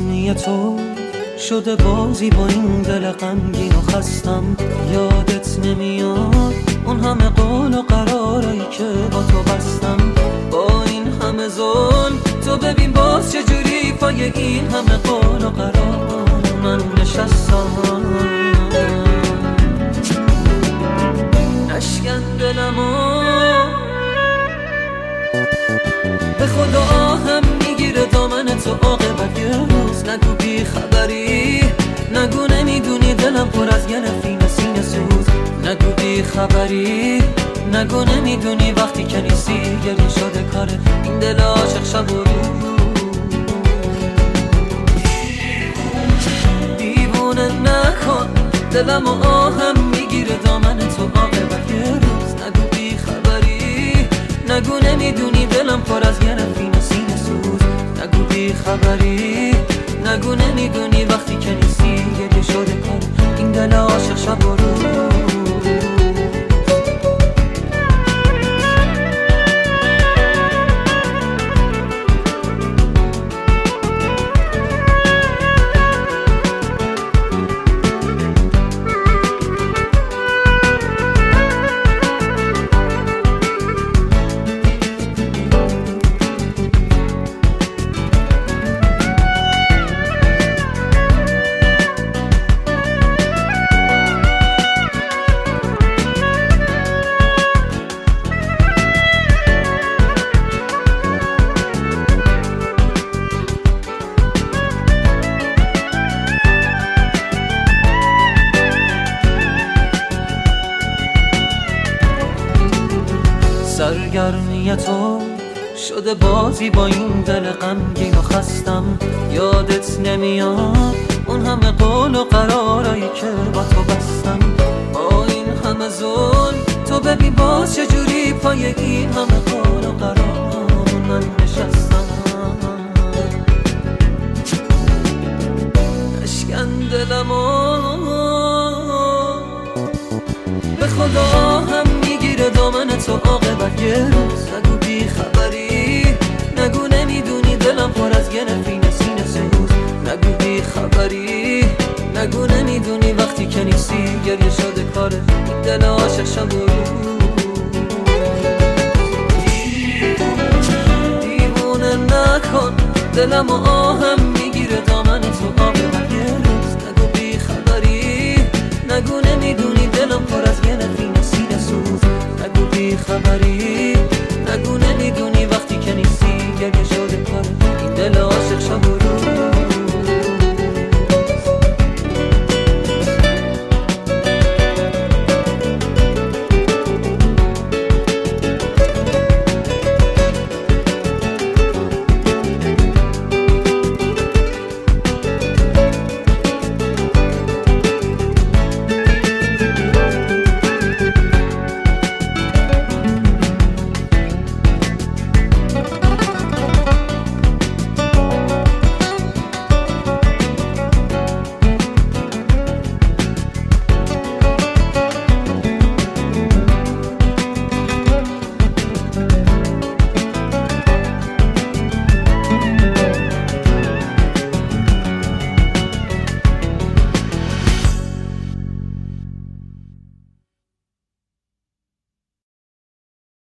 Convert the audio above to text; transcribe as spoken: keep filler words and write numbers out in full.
سرگرمی تو شده بازی با این دل غمگین و خستم. یادت نمیاد اون همه قول و قرارایی که با تو بستم. با این همه ظلم تو ببین باز چجوری پای این همه قول و قرار من نشستم. نشکن دلمو به خدا آهم میگیره دامن تو عاقبت یه روز. نگو بی خبری، نگو نمیدونی دلم پر از گرفین سینه سوز. نگو بی خبری، نگو نمیدونی وقتی که نیستی گریه شده کاره این دل عاشق شب و روز. دیوونه نکن دلم و آهم میگیره دامن تو عاقبت یه روز. نگو بی خبری، نگو نمیدونی دلم پر از گرفین سینه سوز. نگو بی خبری، نگو نمیدونی وقتی که نیستی گریه شده کاره این دل عاشق شب و روز. سرگرمی تو شده بازی با این دل غمگین و خستم. یادت نمیاد اون همه قول و قرارایی که با تو بستم. با این همه ظلم تو ببین باز چجوری پای این همه قول و قرار من نشستم. نشکن دلمو به خدا هم میگیره دامن تو عاقبت یه روز. نگو بی خبری، نگو نمیدونی دلم پر از گرفین سینه سوز. نگو بی خبری، نگو نمیدونی وقتی که نیستی گریه شده کاره این دل عاشق شب و روز. دیوونه نکن دلم و آهم